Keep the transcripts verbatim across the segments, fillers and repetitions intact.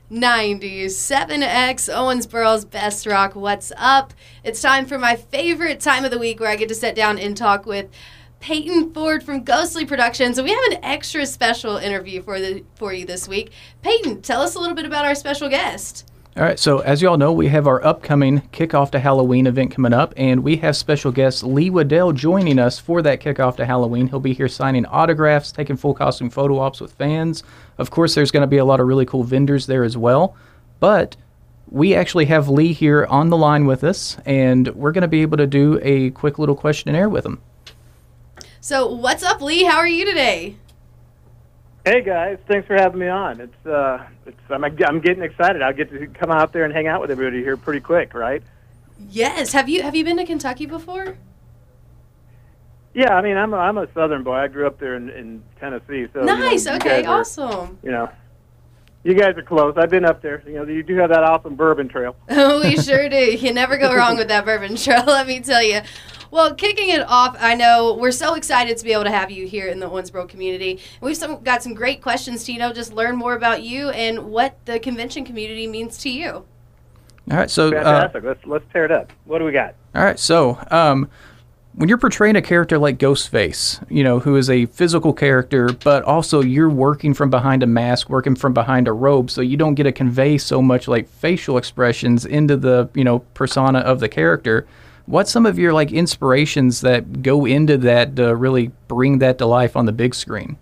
nineties, seven X, Owensboro's Best Rock. What's up? It's time for my favorite time of the week where I get to sit down and talk with Peyton Ford from Ghostly Productions. So we have an extra special interview for the for you this week. Peyton, tell us a little bit about our special guest. All right, so as you all know, we have our upcoming Kickoff to Halloween event coming up, and we have special guest Lee Waddell joining us for that Kickoff to Halloween. He'll be here signing autographs, taking full costume photo ops with fans. Of course, there's going to be a lot of really cool vendors there as well, but we actually have Lee here on the line with us, and we're going to be able to do a quick little questionnaire with him. So what's up, Lee? How are you today? Hey guys, thanks for having me on. It's uh, it's I'm I'm getting excited. I'll get to come out there and hang out with everybody here pretty quick, right? Yes. Have you have you been to Kentucky before? Yeah, I mean I'm a, I'm a Southern boy. I grew up there in, in Tennessee. So nice. You know, you okay. are, awesome. You know, you guys are close. I've been up there. You know, you do have that awesome bourbon trail. Oh, we sure do. You never go wrong with that bourbon trail. Let me tell you. Well, kicking it off, I know we're so excited to be able to have you here in the Owensboro community. We've some, got some great questions to, you know, just learn more about you and what the convention community means to you. All right, so fantastic. Uh, let's let's tear it up. What do we got? All right, so um, when you're portraying a character like Ghostface, you know, who is a physical character, but also you're working from behind a mask, working from behind a robe, so you don't get to convey so much like facial expressions into the, you know, persona of the character. What's some of your like inspirations that go into that to really bring that to life on the big screen?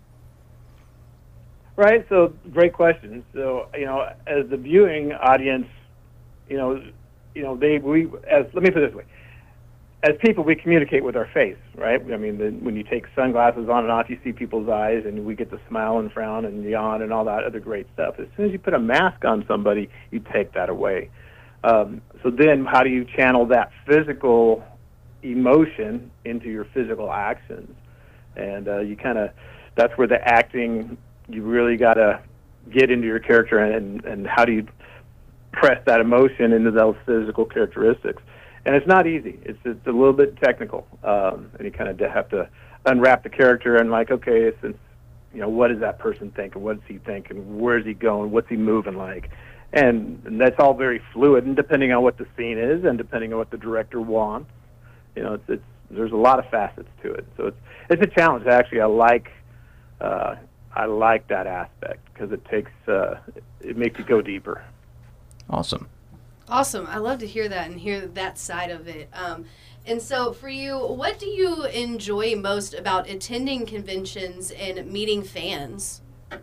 Right. So great question. So you know, as the viewing audience, you know, you know, they we as let me put it this way: as people, we communicate with our face, right? I mean, the, when you take sunglasses on and off, you see people's eyes, and we get to smile and frown and yawn and all that other great stuff. As soon as you put a mask on somebody, you take that away. Um, so then how do you channel that physical emotion into your physical actions? And uh, you kind of, that's where the acting, you really got to get into your character, and, and how do you press that emotion into those physical characteristics. And it's not easy. It's, it's a little bit technical. Um, and you kind of have to unwrap the character and like, okay, since, you know, what does that person think, and what does he think, and where's he going, what's he moving like? And, and that's all very fluid, and depending on what the scene is, and depending on what the director wants, you know, it's, it's there's a lot of facets to it. So it's it's a challenge. Actually, I like uh, I like that aspect because it takes uh, it makes you go deeper. Awesome. Awesome. I love to hear that and hear that side of it. Um, and so, for you, what do you enjoy most about attending conventions and meeting fans?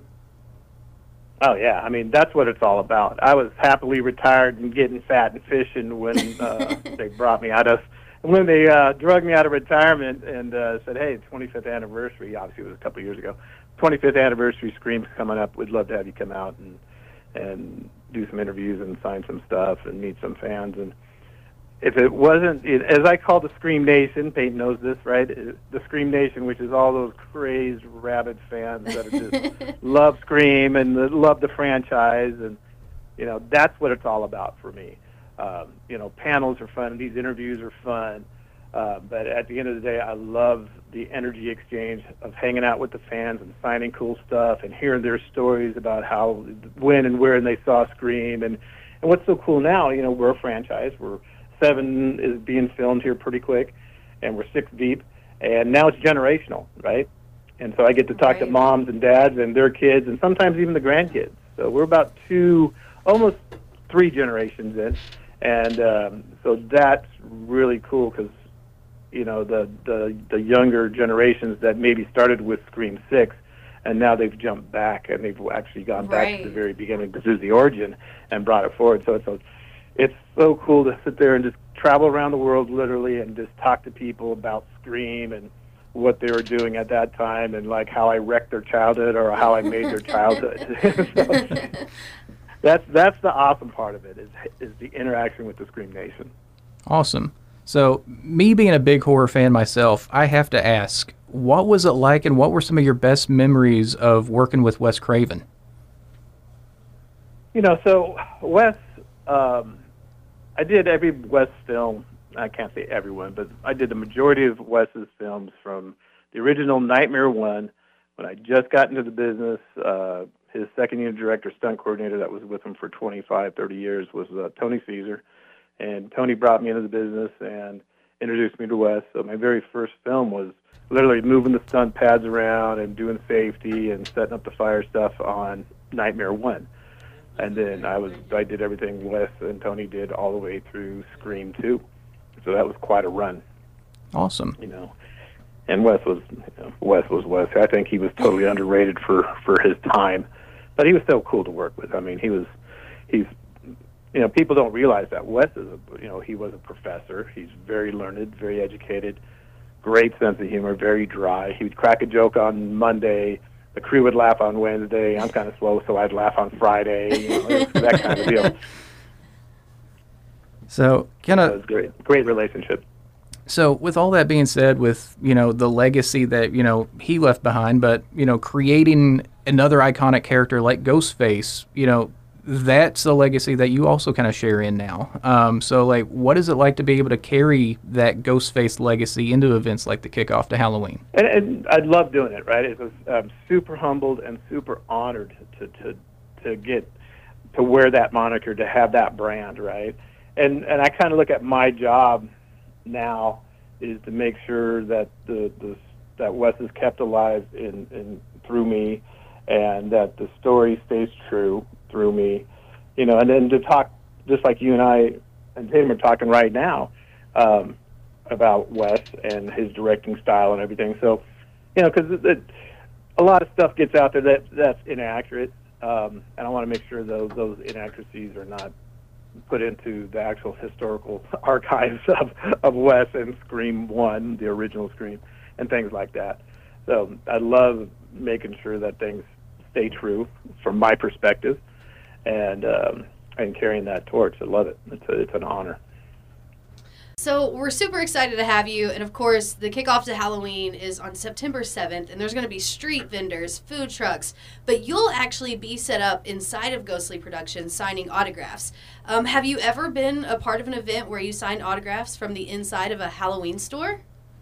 Oh, yeah. I mean, that's what it's all about. I was happily retired and getting fat and fishing when uh, they brought me out of, when they uh, drugged me out of retirement and uh, said, hey, twenty-fifth anniversary, obviously it was a couple of years ago, twenty-fifth anniversary Scream's coming up. We'd love to have you come out and and do some interviews and sign some stuff and meet some fans. And if it wasn't, it, as I call the Scream Nation, Peyton knows this, right? It, the Scream Nation, which is all those crazed, rabid fans that are just love Scream and the, love the franchise, and you know that's what it's all about for me. Um, you know, panels are fun, these interviews are fun, uh, but at the end of the day, I love the energy exchange of hanging out with the fans and signing cool stuff and hearing their stories about how, when, and where they saw Scream. And and what's so cool now, you know, we're a franchise. We're Seven is being filmed here pretty quick, and we're six deep, and now it's generational, right? And so I get to talk right. to moms and dads and their kids, and sometimes even the grandkids. So we're about two, almost three generations in, and um, so that's really cool because, you know, the, the the younger generations that maybe started with Scream six, and now they've jumped back and they've actually gone back right. to the very beginning. This is the origin, and brought it forward. So it's a It's so cool to sit there and just travel around the world literally and just talk to people about Scream and what they were doing at that time and like how I wrecked their childhood or how I made their childhood. So that's that's the awesome part of it is is the interaction with the Scream Nation. Awesome. So me being a big horror fan myself, I have to ask, what was it like and what were some of your best memories of working with Wes Craven? You know, so Wes, um, I did every Wes film. I can't say everyone, but I did the majority of Wes's films from the original Nightmare one when I just got into the business, uh, his second unit director, stunt coordinator that was with him for twenty-five, thirty years was uh, Tony Caesar. And Tony brought me into the business and introduced me to Wes. So my very first film was literally moving the stunt pads around and doing safety and setting up the fire stuff on Nightmare One. And then I was I did everything Wes and Tony did all the way through Scream Two. So that was quite a run. Awesome. You know, and Wes was you know, Wes was Wes. I think he was totally underrated for, for his time, but he was so cool to work with. I mean, he was he's you know people don't realize that Wes is a, you know he was a professor. He's very learned, very educated, great sense of humor, very dry. He would crack a joke on Monday. The crew would laugh on Wednesday. I'm kind of slow, so I'd laugh on Friday. You know, that kind of deal. So, kind That of was great, great relationship. So with all that being said, with, you know, the legacy that, you know, he left behind, but, you know, creating another iconic character like Ghostface, you know, that's a legacy that you also kind of share in now. Um, so, like, what is it like to be able to carry that Ghostface legacy into events like the Kickoff to Halloween? And, and I love doing it, right? It was um, super humbled and super honored to, to, to get to wear that moniker, to have that brand, right? And, and I kind of look at my job now is to make sure that the, the that Wes is kept alive in, in through me, and that the story stays true through me, you know. And then to talk just like you and I and Tatum are talking right now um, about Wes and his directing style and everything. So, you know, because a lot of stuff gets out there that that's inaccurate, um, and I want to make sure those those inaccuracies are not put into the actual historical archives of, of Wes and Scream one, the original Scream, and things like that. So I love making sure that things stay true from my perspective, and um, and carrying that torch. I love it. It's, a, it's an honor. So we're super excited to have you, and of course the kickoff to Halloween is on September seventh, and there's going to be street vendors, food trucks, but you'll actually be set up inside of Ghostly Productions signing autographs. Um, have you ever been a part of an event where you sign autographs from the inside of a Halloween store?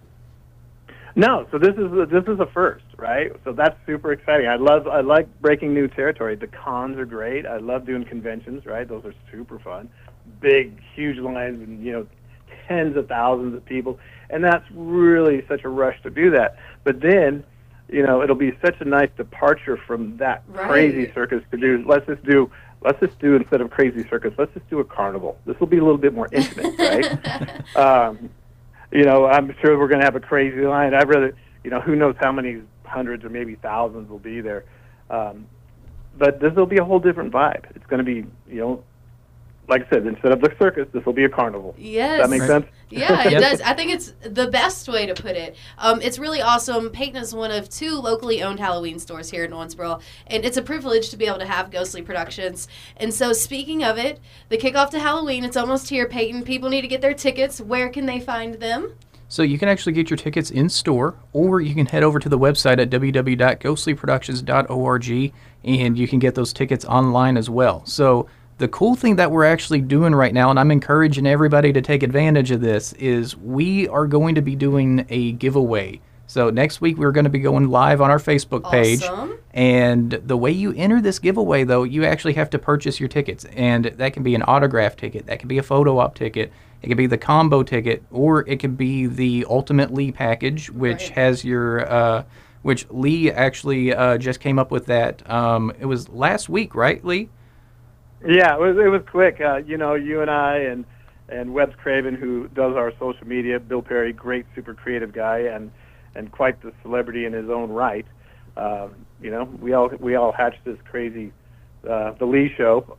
No, so this is a, this is a first, right? So that's super exciting. I love I like breaking new territory. The cons are great. I love doing conventions, right? Those are super fun. Big, huge lines, and you know, tens of thousands of people, and that's really such a rush to do that. But then, you know, it'll be such a nice departure from that Right. crazy circus to do. Let's just do. Let's just do instead of crazy circus. Let's just do a carnival. This will be a little bit more intimate, right? um, you know, I'm sure we're going to have a crazy line. I'd rather, you know, who knows how many hundreds or maybe thousands will be there. Um, but this will be a whole different vibe. It's going to be, you know, like I said, instead of the circus, this will be a carnival. Yes. Does that make sense? Yeah, it Yep. does. I think it's the best way to put it. Um, it's really awesome. Peyton is one of two locally owned Halloween stores here in Owensboro, and it's a privilege to be able to have Ghostly Productions. And so, speaking of it, the kickoff to Halloween, it's almost here, Peyton. People need to get their tickets. Where can they find them? So you can actually get your tickets in store, or you can head over to the website at w w w dot ghostly productions dot org, and you can get those tickets online as well. So the cool thing that we're actually doing right now, and I'm encouraging everybody to take advantage of this, is we are going to be doing a giveaway. So next week we're going to be going live on our Facebook page. Awesome. And the way you enter this giveaway, though, you actually have to purchase your tickets. And that can be an autograph ticket, that can be a photo op ticket, it could be the combo ticket, or it could be the Ultimate Lee package, which Right. has your, uh, which Lee actually uh, just came up with that. Um, it was last week, right, Lee? Yeah, it was it was quick. Uh, you know, you and I and and Webs Craven, who does our social media, Bill Perry, great, super creative guy, and and quite the celebrity in his own right. Um, you know, we all we all hatched this crazy uh, the Lee show.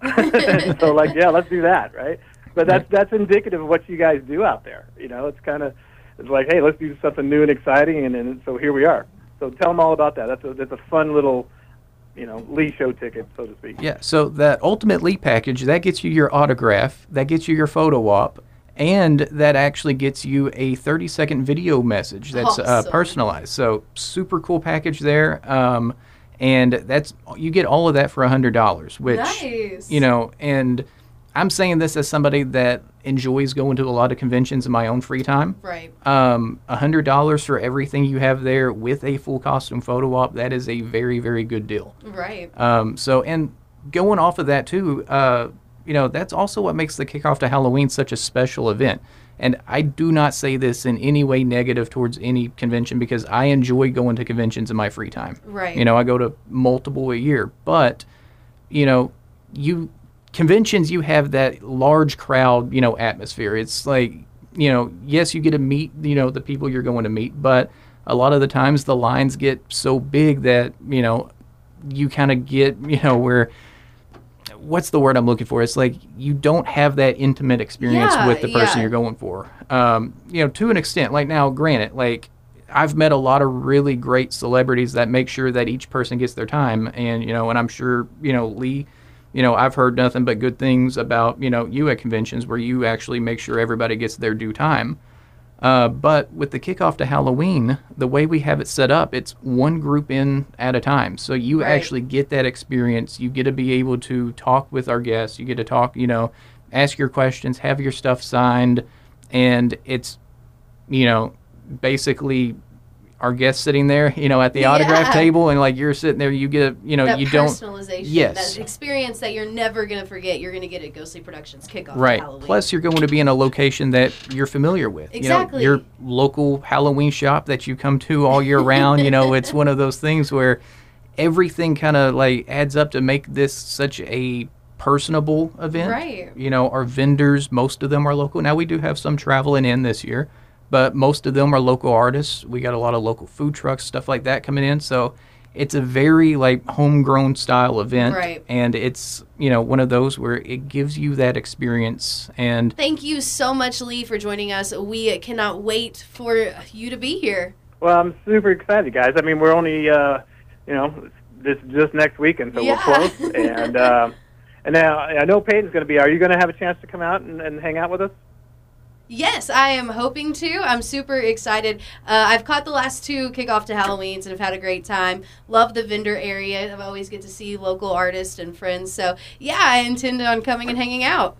So like, yeah, let's do that, right? But that's that's indicative of what you guys do out there. You know, it's kind of it's like, hey, let's do something new and exciting, and, and so here we are. So tell them all about that. That's a that's a fun little, you know, Lee show ticket, so to speak. Yeah, so that Ultimate Lee package, that gets you your autograph, that gets you your photo op, and that actually gets you a thirty-second video message that's uh, Awesome. personalized. So super cool package there. Um, and that's you get all of that for one hundred dollars, which, Nice. you know, and I'm saying this as somebody that enjoys going to a lot of conventions in my own free time. Right. Um, one hundred dollars for everything you have there with a full costume photo op, that is a very, very good deal. Right. Um, so, and going off of that too, uh, you know, that's also what makes the Kickoff to Halloween such a special event. And I do not say this in any way negative towards any convention, because I enjoy going to conventions in my free time. Right. You know, I go to multiple a year, but, you know, you conventions, you have that large crowd, you know, atmosphere. It's like, you know, yes, you get to meet, you know, the people you're going to meet, but a lot of the times the lines get so big that, you know, you kind of get, you know, where, what's the word I'm looking for? It's like you don't have that intimate experience Yeah, with the person yeah. you're going for. Um, you know, to an extent, like now, granted, like I've met a lot of really great celebrities that make sure that each person gets their time. And, you know, and I'm sure, you know, Lee, you know, I've heard nothing but good things about, you know, you at conventions where you actually make sure everybody gets their due time. Uh, but with the Kickoff to Halloween, the way we have it set up, it's one group in at a time. So you Right. actually get that experience. You get to be able to talk with our guests. You get to talk, you know, ask your questions, have your stuff signed. And it's, you know, basically our guests sitting there, you know, at the Yeah. autograph table, and like you're sitting there, you get, you know, That you don't. personalization, Yes. that experience that you're never going to forget, you're going to get at Ghostly Productions Kickoff Right. to Halloween. Plus, you're going to be in a location that you're familiar with. Exactly. You know, your local Halloween shop that you come to all year round. You know, it's one of those things where everything kind of like adds up to make this such a personable event. Right. You know, our vendors, most of them are local. Now, we do have some traveling in this year, but most of them are local artists. We got a lot of local food trucks, stuff like that coming in. So it's a very like homegrown style event. Right. And it's, you know, one of those where it gives you that experience. And Thank you so much, Lee, for joining us. We cannot wait for you to be here. Well, I'm super excited, guys. I mean, we're only, uh, you know, this just next weekend, so Yeah. we're close. And uh, and now I know Peyton's going to be. Are you going to have a chance to come out and, and hang out with us? Yes, I am hoping to. I'm super excited. Uh, I've caught the last two Kickoff to Halloweens and have had a great time. Love the vendor area. I always get to see local artists and friends. So, yeah, I intend on coming and hanging out.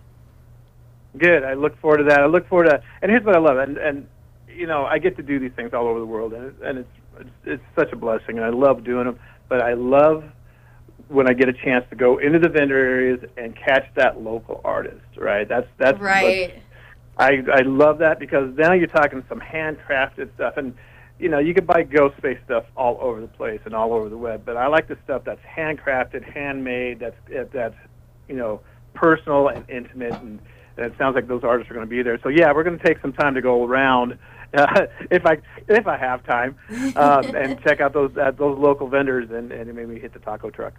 Good. I look forward to that. I look forward to, and here's what I love, and and you know, I get to do these things all over the world, and it, and it's, it's it's such a blessing, and I love doing them. But I love when I get a chance to go into the vendor areas and catch that local artist. Right. That's that's Right. I I love that, because now you're talking some handcrafted stuff, and you know, you can buy Ghostface stuff all over the place and all over the web, but I like the stuff that's handcrafted, handmade, that's that's you know, personal and intimate, and, and it sounds like those artists are going to be there. So yeah, we're going to take some time to go around, uh, if I if I have time, um, and check out those uh, those local vendors, and, and maybe hit the taco truck.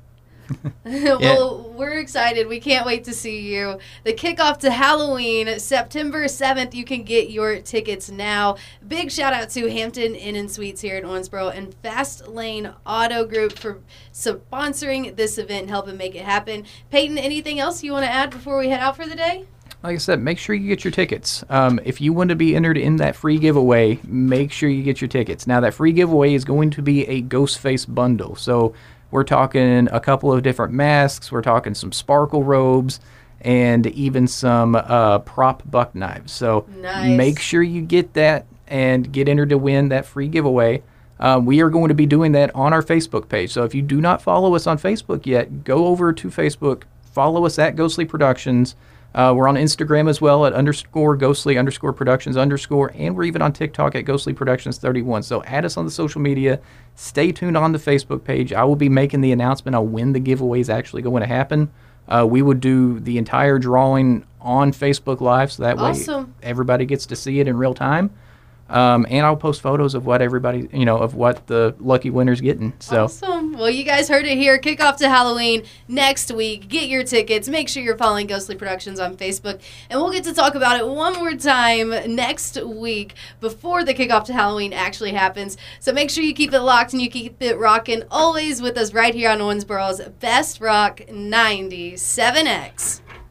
Well, we're excited. We can't wait to see you. The Kickoff to Halloween, September seventh. You can get your tickets now. Big shout out to Hampton Inn and Suites here in Owensboro and Fast Lane Auto Group for sponsoring this event and helping make it happen. Peyton, anything else you want to add before we head out for the day? like I said, make sure you get your tickets. Um, if you want to be entered in that free giveaway, make sure you get your tickets. Now, that free giveaway is going to be a Ghostface bundle. So we're talking a couple of different masks. We're talking some sparkle robes and even some uh, prop buck knives. So Nice. make sure you get that and get entered to win that free giveaway. Uh, we are going to be doing that on our Facebook page. So if you do not follow us on Facebook yet, go over to Facebook, follow us at Ghostly Productions. Uh, we're on Instagram as well at underscore Ghostly underscore Productions underscore, and we're even on TikTok at Ghostly Productions thirty-one. So add us on the social media. Stay tuned on the Facebook page. I will be making the announcement on when the giveaway is actually going to happen. Uh, we would do the entire drawing on Facebook Live, so that Awesome. way everybody gets to see it in real time. Um, and I'll post photos of what everybody, you know, of what the lucky winner's getting. So. Awesome. Well, you guys heard it here. Kickoff to Halloween next week. Get your tickets. Make sure you're following Ghostly Productions on Facebook. And we'll get to talk about it one more time next week before the Kickoff to Halloween actually happens. So make sure you keep it locked and you keep it rocking always with us right here on Owensboro's Best Rock ninety-seven X.